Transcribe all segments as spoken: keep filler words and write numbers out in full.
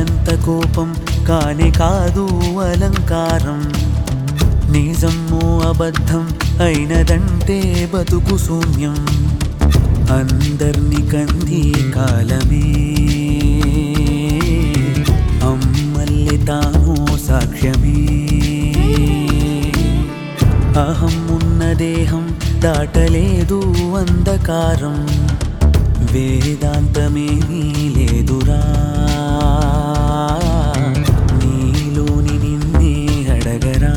ఎంత కోపం కానే కాదు అలంకారం నిజము అబద్ధం అయినదంటే బతుకు శూన్యం అందర్ని కంది కాలమే అమ్మల్లి తాను సాక్ష్యమే అహం ఉన్న దేహం దాటలేదు అంధకారం వేదాంతమేమీ లేదురా నీలోని నిన్నే అడగరా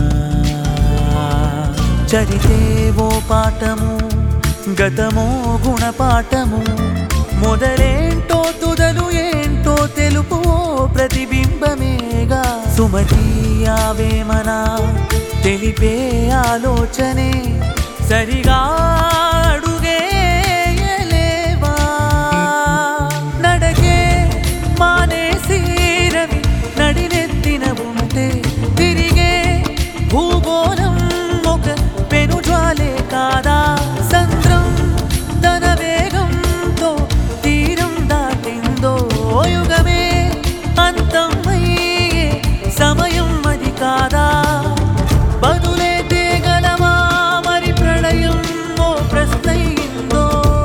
చరితేవో పాఠము గతమో గుణపాఠము మొదలేంటో తుదలు ఏంటో తెలుపు ప్రతిబింబమేగా సుమతీయావేమనా తెలిపే ఆలోచనే సరిగా అడుగేయలేవా నడకే మానేసి రవి నడినెత్తిన ఉంటే తిరిగే భూగోళం ఒక పెనుజ్వాలే కాదా సంద్రం తన వేగంతో తీరం దాటిందో యుగమే అంతమయ్యే సమయం అది కాదా బదులే తేగలమా మరి ప్రళయం ఓ ప్రశ్నయిందో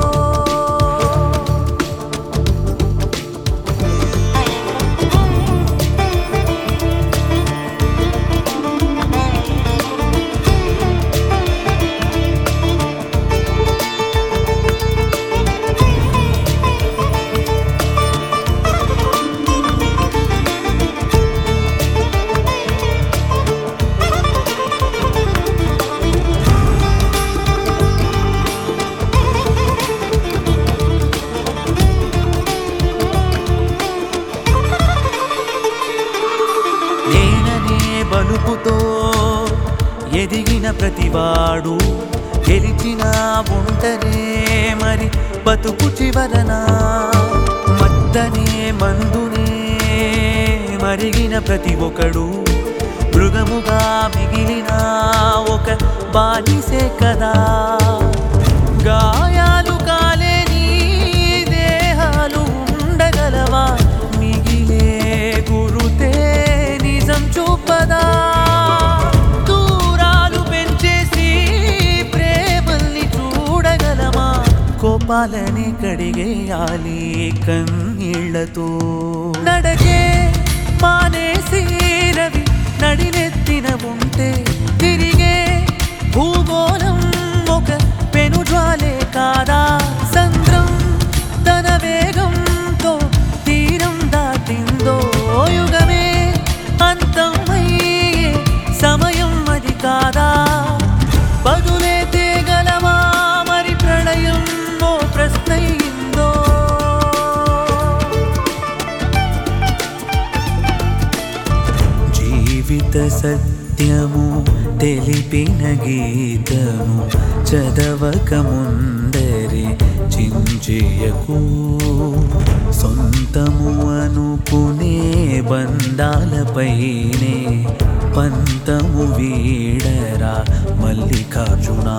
బలుపుతో ఎదిగిన ప్రతివాడు గెలిచిన ఉంటనే మరి బతుకు చివరన మద్దనే మందునే మరిగిన ప్రతి ఒక్కడు మృగముగా మిగిలిన ఒక బానిసే కదా గాయాలు కాలేని దేహాలు ఉండగలవా మిగిలే గురుతే నిజం చూపదా దూరాలు పెంచేసి ప్రేమల్ని చూడగలమా కోపాలని కడిగేయాలి కన్నీళ్లతో నడకే మానేసి రవి నడినెత్తిన ఉంటే తిరిగే భూగోళం ఒక పెనుజ్వాలే కాదా సంద్రం తన వేగంతో తీరం దాటిందో యుగమే అంతమయ్యే సమయం అది కాదా బదులే తేగలమా మరి ప్రళయం ఓ ప్రశ్నయిందో జీవిత సత్యము తెలిపిన గీతము చదవక ముందరే చించేయకు సొంతము అనుకునే బంధాలపైనే పంతము వీడరా మల్లికార్జునా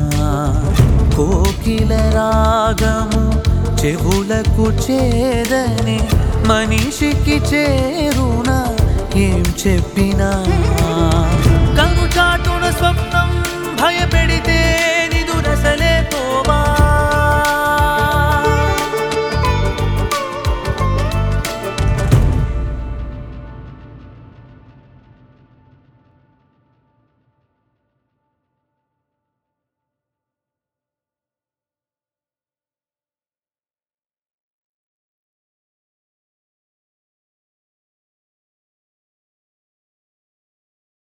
కోకిల రాగము చెవులకు చేదనే మనిషికి చేరునా ఏం చెప్పినా కను చాటున స్వప్నం భయపెడితే